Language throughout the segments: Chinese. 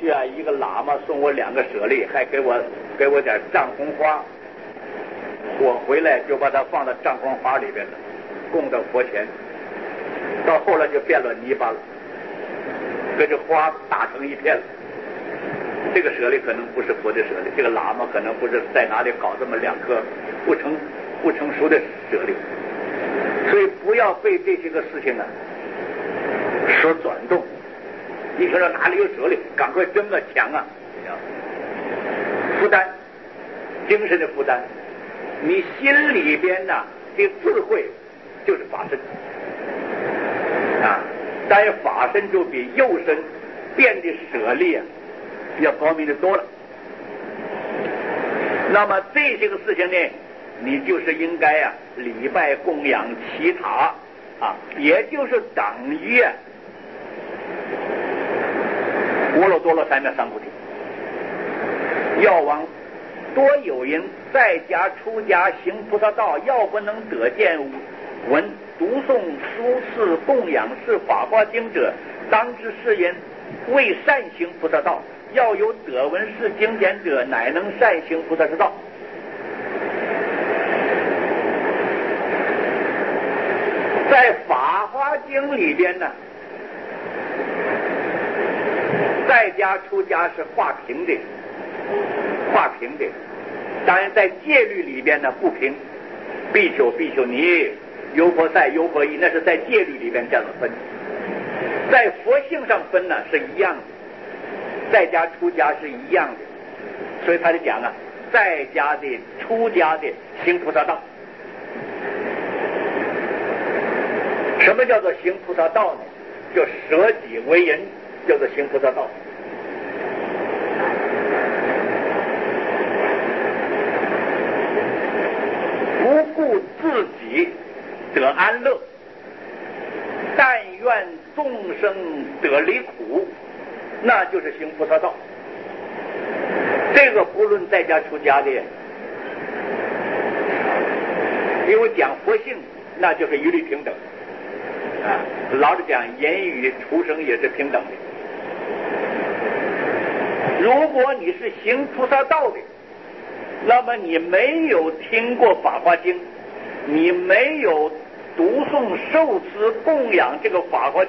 去啊，一个喇嘛送我2个舍利，还给我点藏红花，我回来就把它放到藏红花里边了，供到佛前。到后来就变了泥巴了，跟这花打成一片了。这个舍利可能不是佛的舍利，这个喇嘛可能不是在哪里搞这么2颗不成熟的舍利。所以不要被这些个事情啊所转动。你听说哪里有舍利，赶快争啊抢啊，负担，精神的负担。你心里边呐的智慧就是法身啊，但是法身就比幼身变的舍利啊要高明的多了。那么这些个事情呢，你就是应该啊礼拜供养其他啊，也就是等于啊波罗多罗三藐三菩提。要往多有人在家出家行菩萨道，要不能得见闻读诵书次供养是法华经者，当知是人为善行菩萨道。要有得闻是经典者，乃能善行菩萨之道。在法华经里边呢，在家出家是画平的，当然在戒律里边呢不平，必修尼，优婆塞、优婆夷，那是在戒律里边这样分。在佛性上分呢是一样的，在家出家是一样的。所以他就讲啊，在家的出家的行菩萨道。什么叫做行菩萨道呢？就舍己为人，叫做行菩萨道。不顾自己得安乐，但愿众生得离苦，那就是行菩萨道。这个不论在家出家的，因为讲佛性，那就是一律平等啊。老实讲，人与畜生也是平等的。如果你是行菩萨道的，那么你没有听过《法华经》，你没有读诵受持供养这个《法华经》，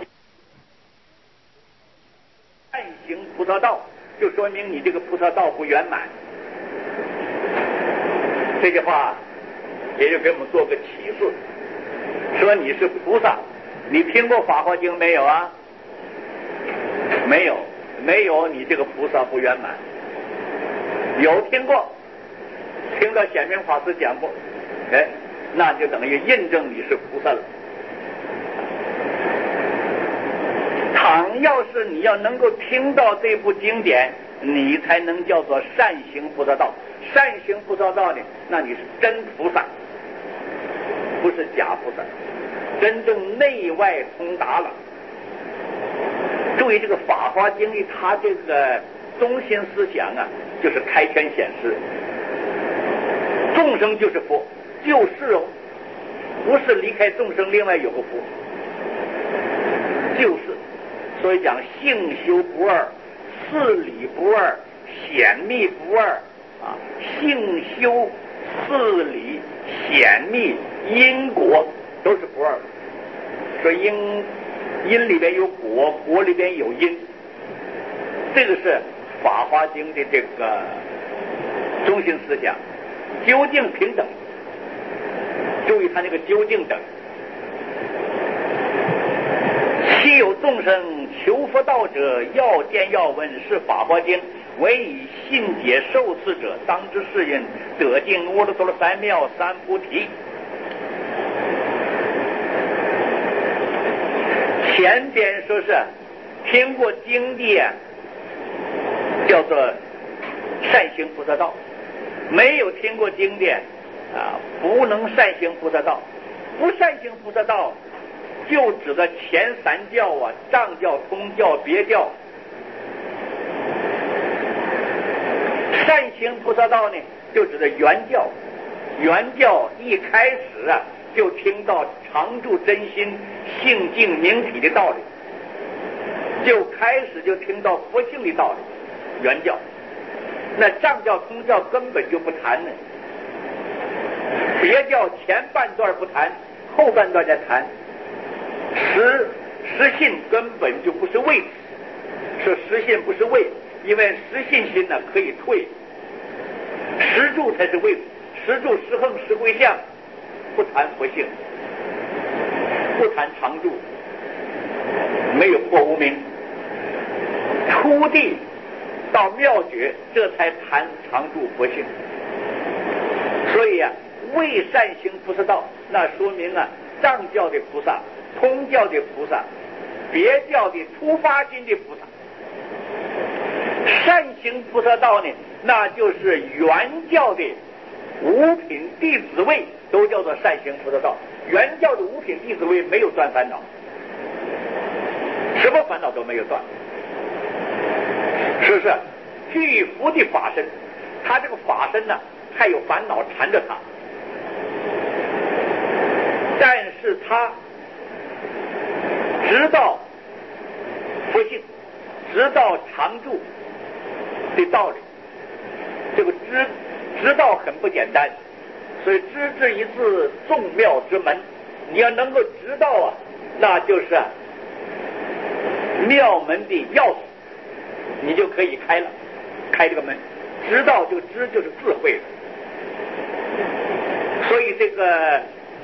善行菩萨道，就说明你这个菩萨道不圆满。这句话也就给我们做个启示，说你是菩萨，你听过《法华经》没有啊？没有，你这个菩萨不圆满。有听过，听到显明法师讲过，那就等于印证你是菩萨了。倘要是你要能够听到这部经典，你才能叫做善行菩萨道。善行菩萨道呢，那你是真菩萨，不是假菩萨，真正内外通达了。注意这个《法华经》里，它这个中心思想啊，就是开权显示，众生就是佛，就是哦，不是离开众生另外有个佛，就是。所以讲性修不二，事理不二，显密不二啊，性修、事理、显密、因果都是不二的。说因里边有果，果里边有因，这个是《法华经》的这个中心思想。究竟平等，注意他那个究竟等。昔有众生求佛道者，要见要闻是《法华经》，唯以信解受持者，当知是人得尽阿耨多罗三藐三菩提。前边说是听过经的叫做善行菩萨道，没有听过经的不能善行菩萨道。不善行菩萨道就指的前三教啊，藏教、通教、别教。善行菩萨道呢，就指的原教。原教一开始就听到常住真心、性净明体的道理，就开始就听到佛性的道理， 原教。那藏教、空教根本就不谈呢，别教前半段不谈，后半段再谈。实信根本就不是位，说实信不是位，因为实信心呢可以退，实住才是位，实住实横实归相，不谈佛性，不谈常住，没有破无明，出地到妙觉，这才谈常住佛性。所以啊，为善行菩萨道，那说明啊，藏教的菩萨、空教的菩萨、别教的初发心的菩萨，善行菩萨道呢，那就是原教的五品弟子位，都叫做善行菩萨道。原教的五品弟子位没有断烦恼，什么烦恼都没有断，是不是？具福的法身，他这个法身呢，还有烦恼缠着他，但是他知道佛性，知道常住的道理。这个知道很不简单，所以知之一字，众妙之门。你要能够知道啊，那就是妙门的钥匙，你就可以开了，开这个门。知道就知就是智慧了。所以这个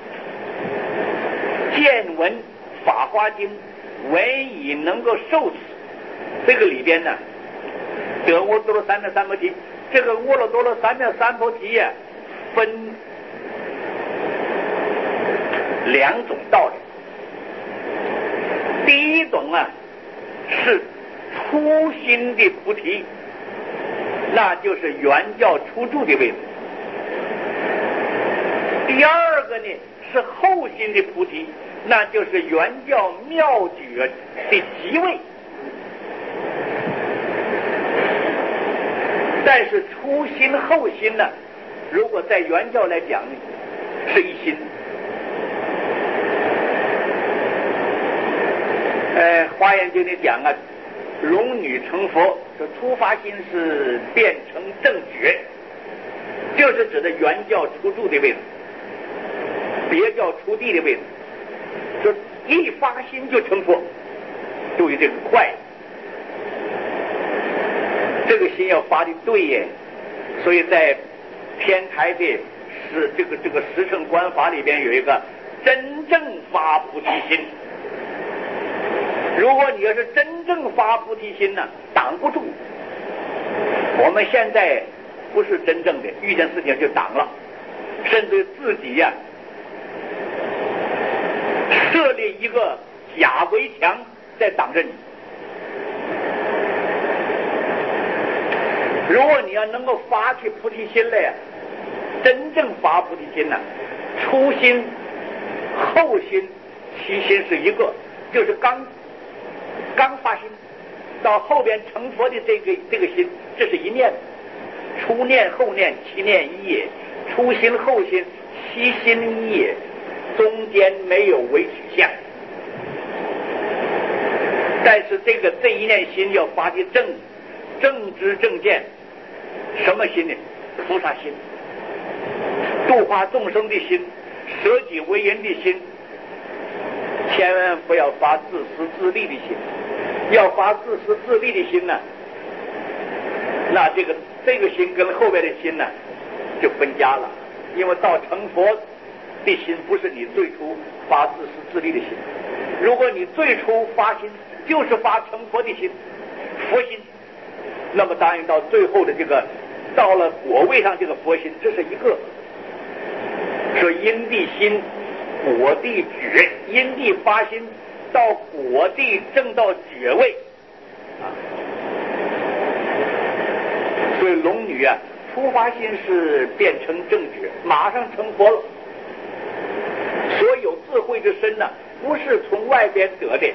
见闻法华经闻以能够受持，这个里边呢，得阿耨多罗三藐三菩提。这个阿耨多罗三藐三菩提呀，分两种道理。第一种啊，是初心的菩提，那就是原教初住的位置。第二个呢，是后心的菩提，那就是原教妙觉的极位。但是初心后心呢，如果在原教来讲呢，是一心。华严经里讲啊，龙女成佛，这初发心是变成正觉，就是指的原教初住的位置，别教初地的位置，就一发心就成佛。注意这个快，这个心要发的对耶。所以在天台的这个十乘观法里边有一个真正发菩提心。如果你要是真正发菩提心呢，挡不住。我们现在不是真正的，遇见事情就挡了，甚至自己呀，设立一个假围墙在挡着你。如果你要能够发起菩提心来呀，真正发菩提心呢，初心、后心、其心是一个，就是刚发心，到后边成佛的这个心，这是一念，初念后念，其念一也；初心后心，其心一也，中间没有为取向。但是这一念心要发的正知正见，什么心呢？菩萨心，度化众生的心，舍己为人的心。千万不要发自私自利的心，要发自私自利的心呢，那这个心跟后边的心呢就分家了。因为到成佛的心不是你最初发自私自利的心，如果你最初发心就是发成佛的心，佛心，那么当然到最后的这个到了果位上这个佛心，这是一个。说因地心，果地觉，因地发心到果地正到觉位所以龙女啊，初发心是变成正觉，马上成佛了。所有智慧之身呢，不是从外边得的，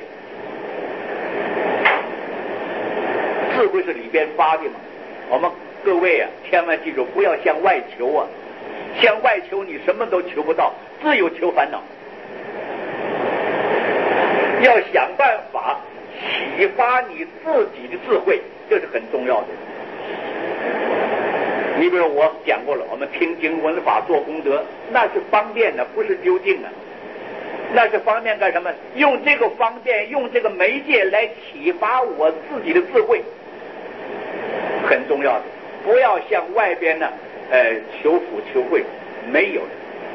智慧是里边发的嘛。我们各位啊，千万记住，不要向外求啊，向外求你什么都求不到，只有求烦恼。要想办法启发你自己的智慧，这是很重要的。 你比如我讲过了，我们听经闻法做功德，那是方便的，不是究竟的。那是方便干什么？用这个方便，用这个媒介来启发我自己的智慧，很重要的。不要向外边呢，求富求贵，没有的。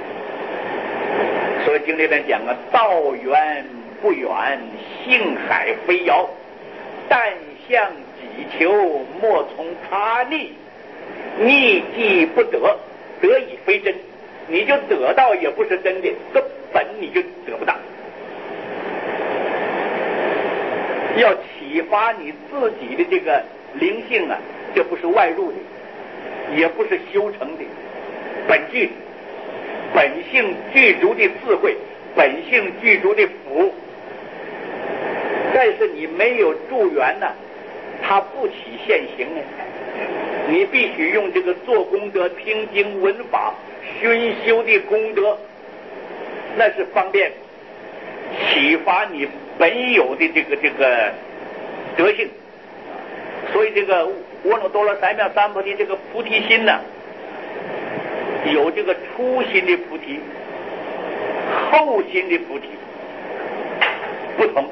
所以经里边讲啊，道远不远，性海非遥，但向己求，莫从他逆。逆即不得，得以非真。你就得到也不是真的，根本你就得不到。要启发你自己的这个灵性啊，这不是外入的，也不是修成的，本性具足的智慧，本性具足的福。但是你没有助缘呢，它不起现行呢。你必须用这个做功德、听经闻法、熏修的功德，那是方便启发你本有的这个德性。所以这个阿耨多罗三藐三菩提这个菩提心呢，有这个初心的菩提、后心的菩提不同。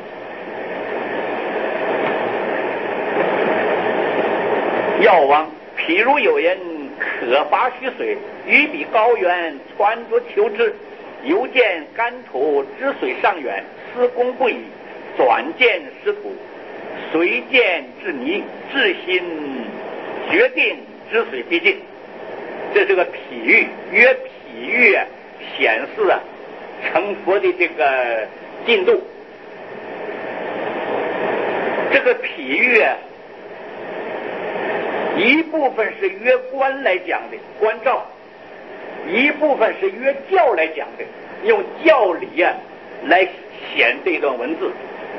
药王，譬如有人可拔虚水，于彼高原穿着求之，犹见干土之水尚远，思功不已，转见湿土，随见至泥，至心决定之水必尽。这是个譬喻，约譬喻显示成佛的这个进度。这个譬喻一部分是约观来讲的观照，一部分是约教来讲的，用教理来显这段文字。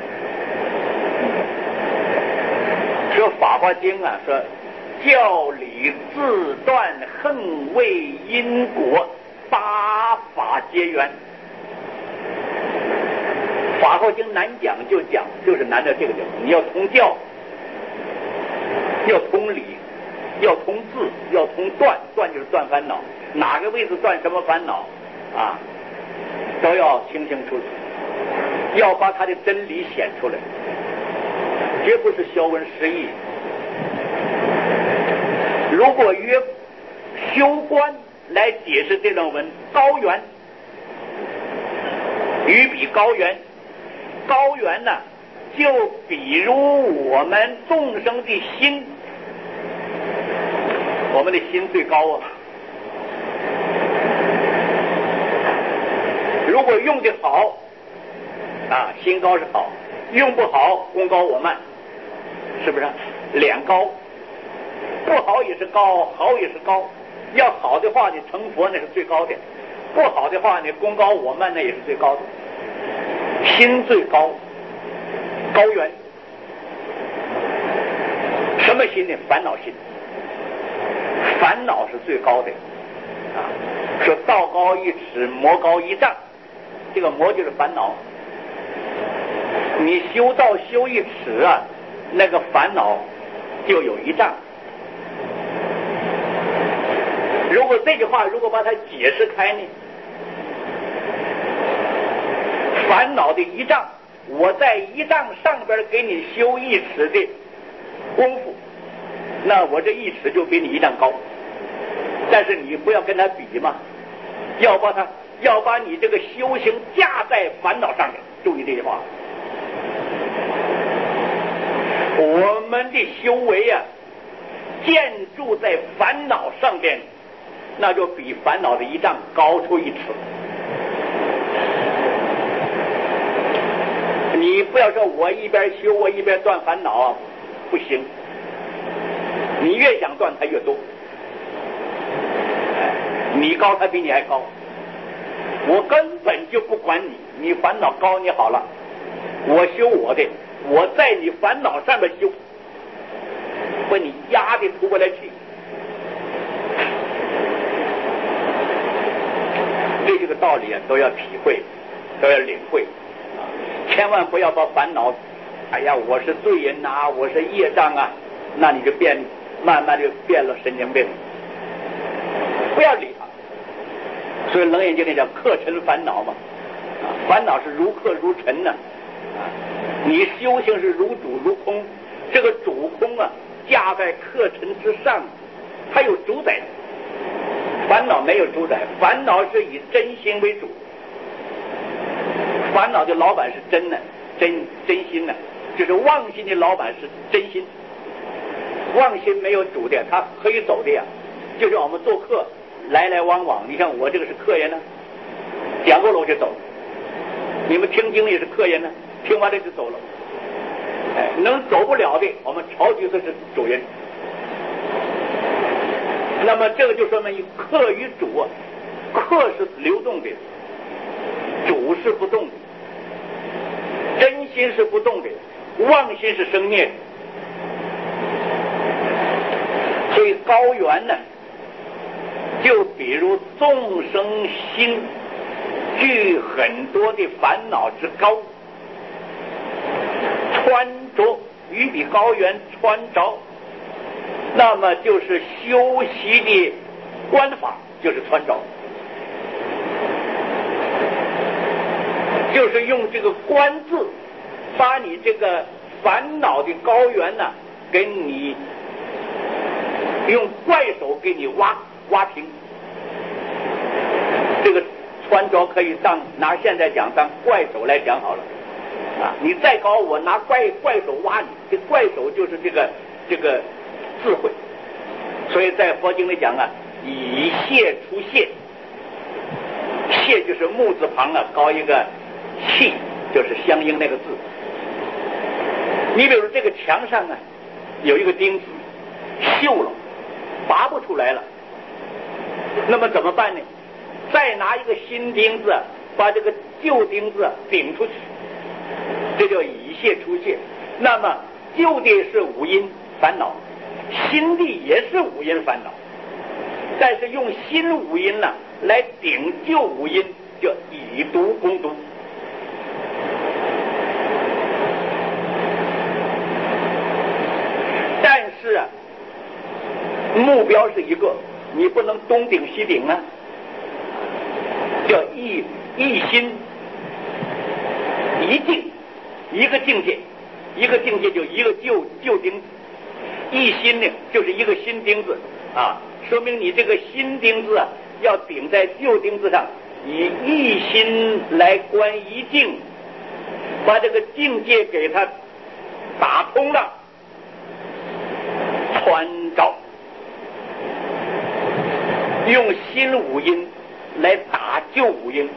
说《法华经》说教理自断，恨为因果，八法皆缘。《法华经》难讲就讲，就是难在这个地方，你要通教，要通理，要通字，要通断，断就是断烦恼，哪个位置断什么烦恼都要清清楚楚，要把它的真理显出来，绝不是消文释义。如果约修观来解释这段文，高原于彼高原，高原呢，就比如我们众生的心，我们的心最高如果用的好心高是好，用不好功高我慢，是不是？两高，不好也是高，好也是高。要好的话，你成佛那是最高的；不好的话，你功高我慢那也是最高的。心最高，高原。什么心呢？烦恼心。烦恼是最高的说道高一尺，魔高一丈。这个魔就是烦恼。你修道修一尺那个烦恼就有一丈。如果这句话如果把它解释开呢，烦恼的一丈，我在一丈上边给你修一尺的功夫，那我这一尺就比你一丈高。但是你不要跟他比嘛，要把你这个修行架在烦恼上面。注意这句话，我们的修为建筑在烦恼上边，那就比烦恼的一丈高出一尺。你不要说我一边修我一边断烦恼不行，你越想断它越多。你高他比你还高，我根本就不管你，你烦恼高你好了，我修我的，我在你烦恼上面修，把你压得出不来去。对这个道理都要体会，都要领会千万不要把烦恼我是罪人我是业障那你就慢慢就变了神经病。 不要理他。所以楞严经里叫客尘烦恼嘛，烦恼是如客如尘呢，你修行是如主如空，这个主空啊架在客尘之上，它有主宰，烦恼没有主宰，烦恼是以真心为主，烦恼的老板是真的，真心呢，就是妄心的老板是真心，妄心没有主的，他可以走的呀，就像我们做客来来往往，你看我这个是客人呢，讲过了我就走，你们听经也是客人呢，听完了就走了，能走不了的，我们朝局是主人。那么这个就说明客与主，客是流动的，主是不动的，真心是不动的，妄心是生灭的。所以高原呢，就比如众生心具很多的烦恼之高，穿着与比高原穿着，那么就是修习的观法，就是穿着，就是用这个观字，把你这个烦恼的高原呢，给你用怪手给你挖平。这个穿着可以拿现在讲当怪手来讲好了啊！你再高，我拿怪手挖你，这怪手就是这个智慧。所以在佛经里讲啊，以谢出谢，谢就是木字旁啊，高一个气，就是相应那个字。你比如这个墙上啊，有一个钉子锈了，拔不出来了，那么怎么办呢？再拿一个新钉子，把这个旧钉子顶出去，这叫以谢出谢。那么旧的是五阴烦恼，新的也是五阴烦恼，但是用新五阴呢来顶旧五阴，叫以毒攻毒。但是啊，目标是一个，你不能东顶西顶啊，叫一心一境，一个境界，一个境界就一个旧钉子，一心呢就是一个新钉子啊，说明你这个新钉子啊要顶在旧钉子上，以一心来观一境，把这个境界给它打通了，穿着，用新五阴来打旧五阴。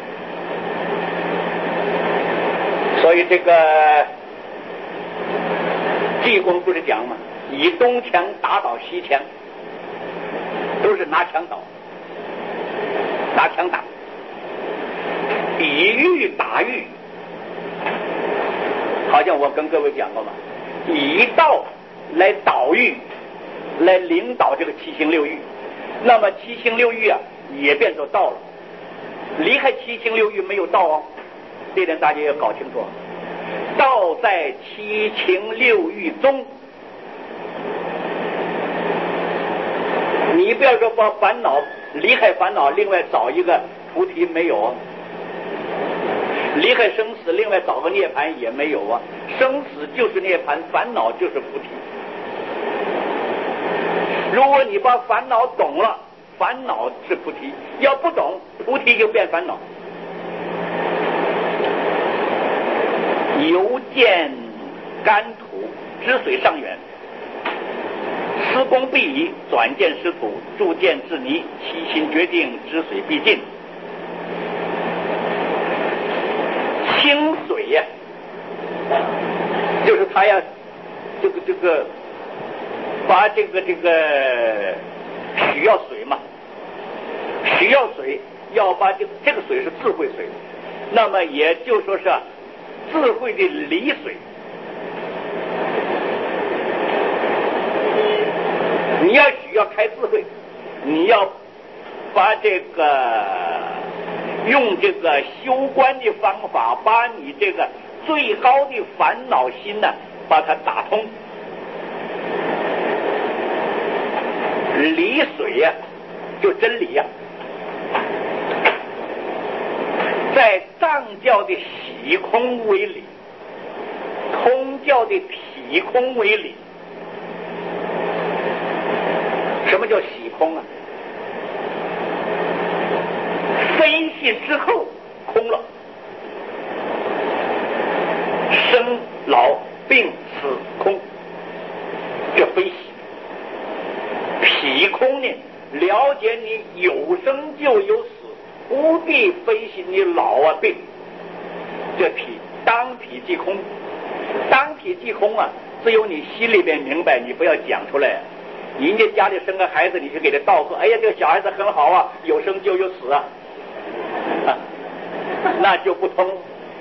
所以这个济公不是讲吗？以东墙打倒西墙，都是拿枪打，以玉打玉，好像我跟各位讲过嘛，以道来导玉，来领导这个七情六欲，那么七情六欲啊也变作道了，离开七情六欲没有道哦，这点大家要搞清楚，道在七情六欲中。你不要说把烦恼离开烦恼，另外找一个菩提没有啊，离开生死另外找个涅槃也没有啊，生死就是涅槃，烦恼就是菩提。如果你把烦恼懂了，烦恼是菩提，要不懂，菩提就变烦恼。由见干土，知水上远，思公必矣，转见湿土，铸见至泥，其心决定，知水必尽。清水呀，就是他要这个把这个需要水嘛，需要水，要把这个水是智慧水，那么也就说是智慧的离水。你要需要开智慧，你要把这个用这个修观的方法，把你这个最高的烦恼心呢，把它打通。离水呀， 就真理呀、在藏教的喜空为理，通教的体空为理。什么叫喜空啊？分析之后空了，生老病死空，这分析。体空呢，了解你有生就有死，不必分析你老啊病。这体当体即空，当体即空啊，只有你心里边明白，你不要讲出来。人家家里生个孩子，你去给他道贺，哎呀，这个小孩子很好啊，有生就有死啊，那就不通。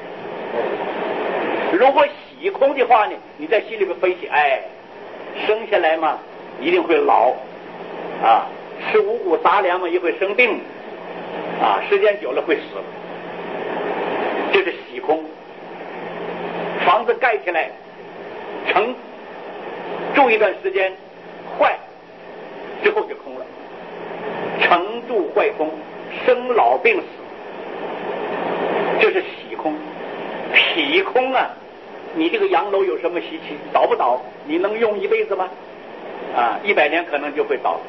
如果喜空的话呢，你在心里边分析，哎，生下来嘛，一定会老啊，吃五谷杂粮嘛，也会生病啊，时间久了会死，这是喜空。房子盖起来成，住一段时间坏之后就空了，成住坏空，生老病死，这是喜空。体空啊，你这个洋楼有什么稀奇？倒不倒？你能用一辈子吗？100年可能就会倒。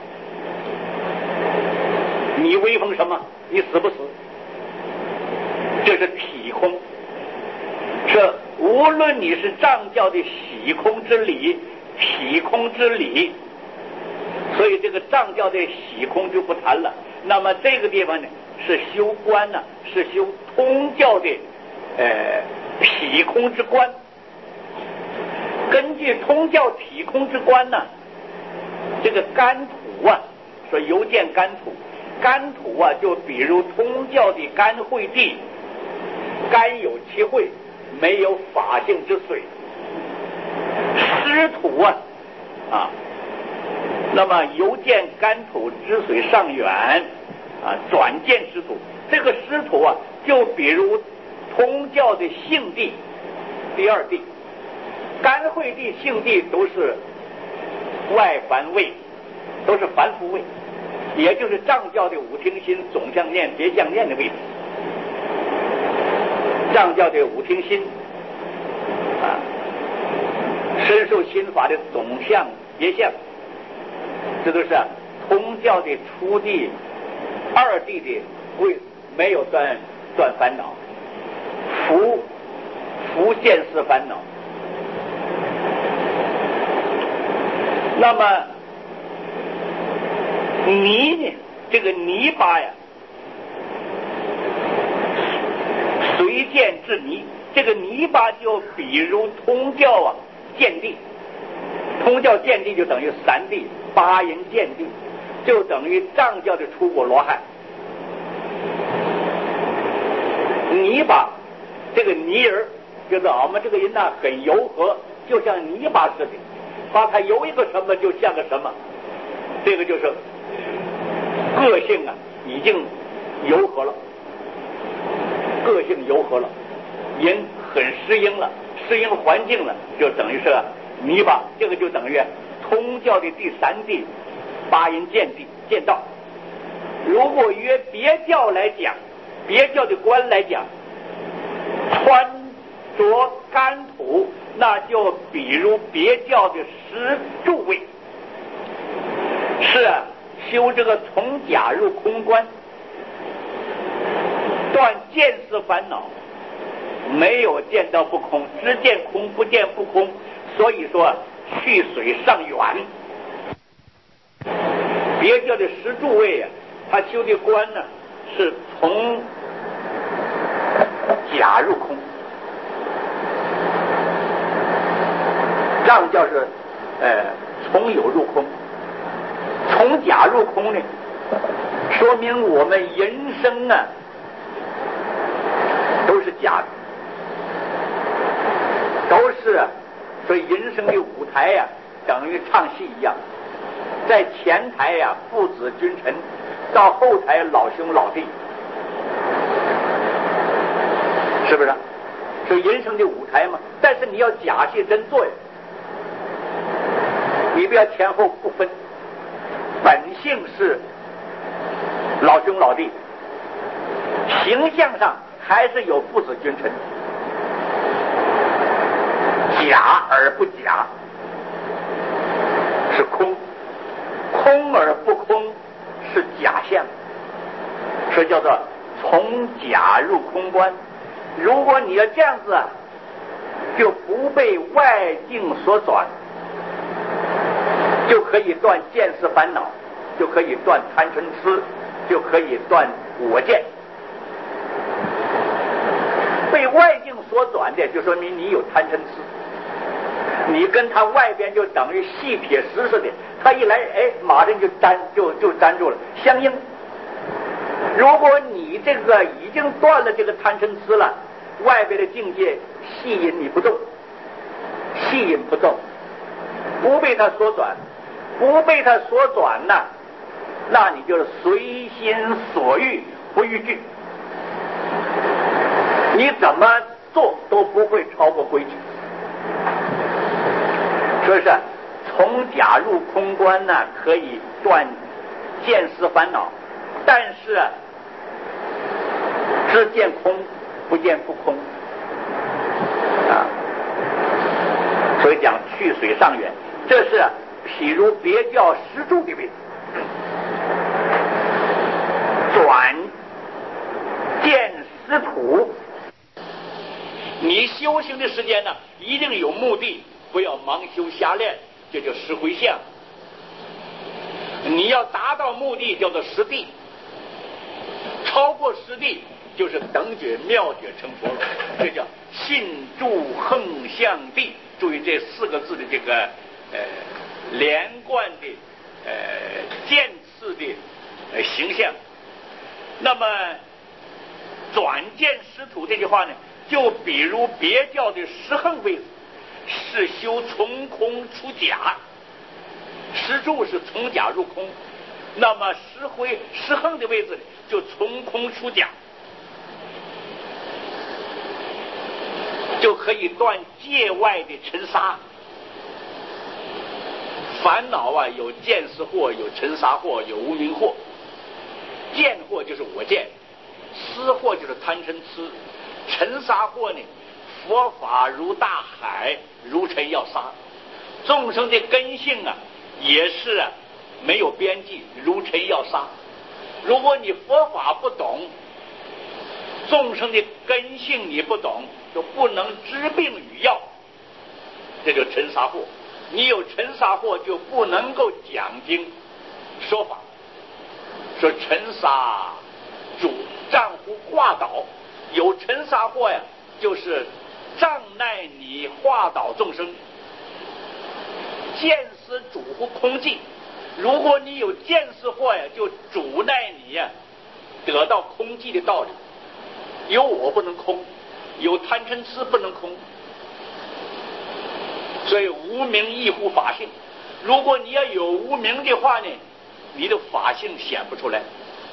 你威风什么？你死不死？这是体空。这无论你是藏教的喜空之理、体空之理，所以这个藏教的喜空就不谈了。那么这个地方呢，是修观呢，是修通教的体空之观。根据通教体空之观呢，这个干土啊，说犹见干土，干土啊，就比如通教的干惠地，干有其惠，没有法性之水。湿土啊，那么犹见干土之水上远啊，转见湿土。这个湿土啊，就比如通教的性地，第二地。干惠地、性地都是外凡位，都是凡夫位，也就是藏教的五听心、总相念、别相念的位置。藏教的五听心深受心法的总相、别相，这都是通教的初地、二地的位，没有断烦恼，福现世烦恼。那么泥呢？这个泥巴呀，随见至泥。这个泥巴就比如通教啊见地，通教见地就等于三地，八淫见地就等于藏教的出果罗汉。泥巴，这个泥人就是我们这个人呢，很柔和，就像泥巴似的。把它有一个什么就像个什么，这个就是个性啊，已经柔和了，个性柔和了，人很适应了，适应环境了，就等于是泥巴。这个就等于通教的第三地，八淫见地见道。如果约别教来讲，别教的观来讲，穿着干土，那就比如别教的十住位，是修这个从假入空观，断见思烦恼，没有见到不空，只见空不见不空，所以说去水上远。别教的十住位啊，他修的观呢是从假入空，藏教是从有入空，从假入空呢，说明我们人生啊都是假的，都是所以人生的舞台呀，等于唱戏一样，在前台呀父子君臣，到后台老兄老弟，是不是？是人生的舞台嘛。但是你要假戏真做呀，你不要前后不分，本性是老兄老弟，形象上还是有父子君臣，假而不假是空，空而不空是假象，这叫做从假入空观。如果你要这样子就不被外境所转，就可以断见识烦恼，就可以断贪嗔痴，就可以断我见。被外境所转的，就说明你有贪嗔痴，你跟他外边就等于细铁石似的，他一来，马上就粘住了，相应。如果你这个已经断了这个贪嗔痴了，外边的境界吸引你不动，吸引不动，不被他所转，不被他所转呢，那你就是随心所欲，不逾矩，你怎么做都不会超过规矩。所以说从假入空观呢，可以断见识烦恼，但是只见空不见不空啊，所以讲去水上缘，这是譬如别教实住的位置。转见实土，你修行的时间呢，一定有目的，不要盲修瞎练，这叫实回向。你要达到目的叫做实地，超过实地就是等觉妙觉成佛了，这叫信住横向地。注意这4个字的这个连贯的渐次的形象。那么转见实土这句话呢，就比如别教的实横位置是修从空出假，实住是从假入空，那么实横的位置就从空出假，就可以断界外的尘沙。烦恼啊，有见识惑，有尘沙惑，有无明惑。见惑就是我见，思惑就是贪嗔痴，尘沙惑呢，佛法如大海，如尘要沙。众生的根性啊，也是没有边际，如尘要沙。如果你佛法不懂，众生的根性你不懂，就不能治病与药，这就尘沙惑。你有尘沙惑，就不能够讲经说法。说尘沙障乎化导，有尘沙惑呀，就是障碍你化导众生。见思主乎空寂，如果你有见思惑呀，就阻碍你呀得到空寂的道理。有我不能空，有贪嗔痴不能空，所以无明亦乎法性。如果你要有无明的话呢，你的法性显不出来，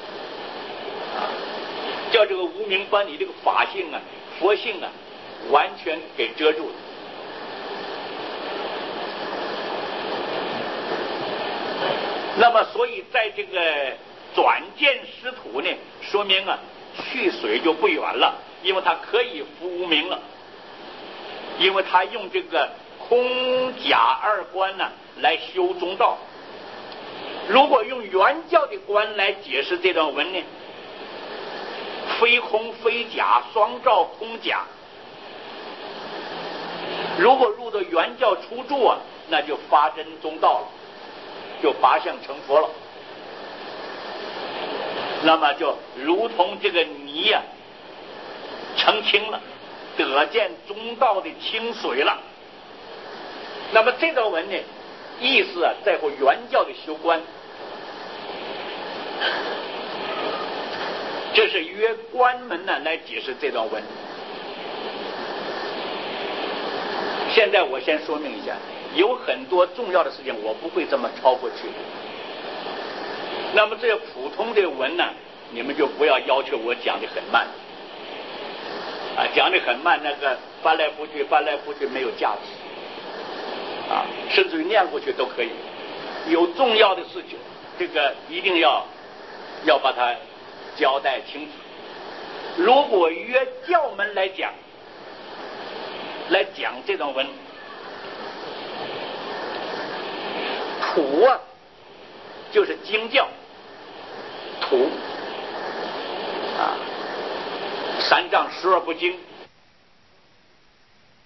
叫这个无明把你这个法性啊、佛性啊完全给遮住了。那么，所以在这个转见实土呢，说明啊，去水就不远了，因为它可以伏无明了，因为他用这个空假二观呢来修中道。如果用原教的观来解释这段文呢，非空非假，双照空假。如果入到原教初住啊，那就发真中道了，就拔相成佛了。那么就如同这个泥呀成清了，得见中道的清水了。那么这段文呢，意思啊，在乎原教的修观。这是约关门呢来解释这段文。现在我先说明一下，有很多重要的事情我不会这么超过去。那么这普通的文呢，你们就不要要求我讲的很慢啊，讲的很慢，那个翻来覆去没有价值啊，甚至于念过去都可以。有重要的事情，这个一定要要把它交代清楚。如果约教门来讲这种文，土啊就是经教，土啊，三藏十二部经